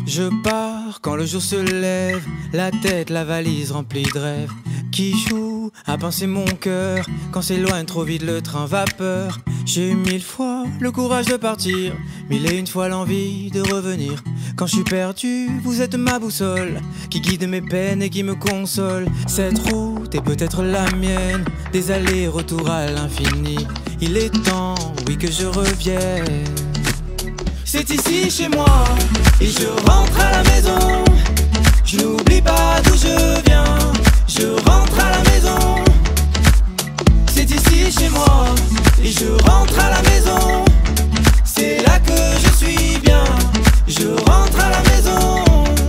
Je pars quand le jour se lève, la tête, la valise remplie de rêves. Qui joue à pincer mon cœur quand s'éloigne trop vite le train vapeur. J'ai eu 1000 fois le courage de partir, 1001 fois l'envie de revenir. Quand je suis perdu, vous êtes ma boussole qui guide mes peines et qui me console. Cette route est peut-être la mienne, des allers-retours à l'infini. Il est temps, oui, que je revienne. C'est ici chez moi, et je rentre à la maison. Je n'oublie pas d'où je viens, je rentre à la maison. C'est ici chez moi, et je rentre à la maison. C'est là que je suis bien, je rentre à la maison.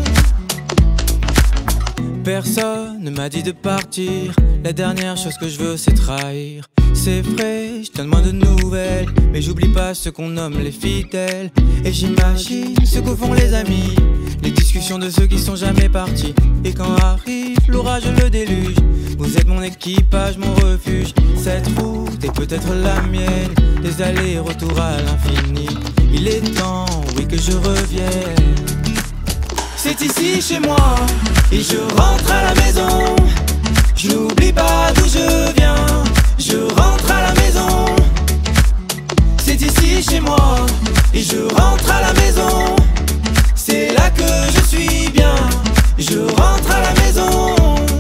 Personne ne m'a dit de partir, la dernière chose que je veux c'est trahir. C'est vrai, je donne moins de nouvelles, mais j'oublie pas ce qu'on nomme les fidèles. Et j'imagine ce que font les amis, les discussions de ceux qui sont jamais partis. Et quand arrive l'orage, le déluge, vous êtes mon équipage, mon refuge. Cette route est peut-être la mienne, des allers-retours à l'infini. Il est temps, oui, que je revienne. C'est ici chez moi, et je rentre à la maison. Je n'oublie pas d'où je viens, je rentre à la maison. C'est ici chez moi, et je rentre à la maison. C'est là que je suis bien, je rentre à la maison.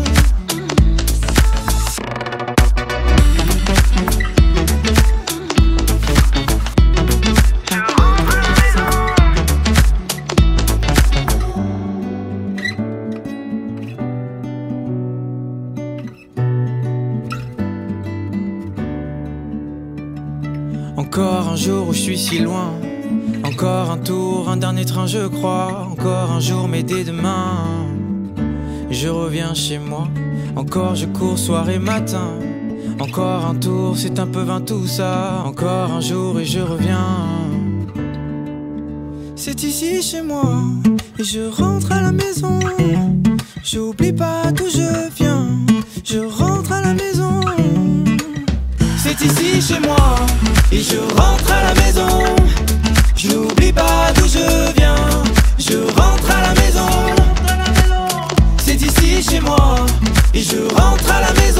Encore un jour où je suis si loin, encore un tour, un dernier train je crois. Encore un jour mais dès demain je reviens chez moi. Encore je cours soir et matin, encore un tour, c'est un peu vain tout ça. Encore un jour et je reviens. C'est ici chez moi, et je rentre à la maison. J'oublie pas d'où je viens, je rentre à la maison. C'est ici chez moi, et je rentre à la maison. Je n'oublie pas d'où je viens, je rentre à la maison. C'est ici chez moi, et je rentre à la maison.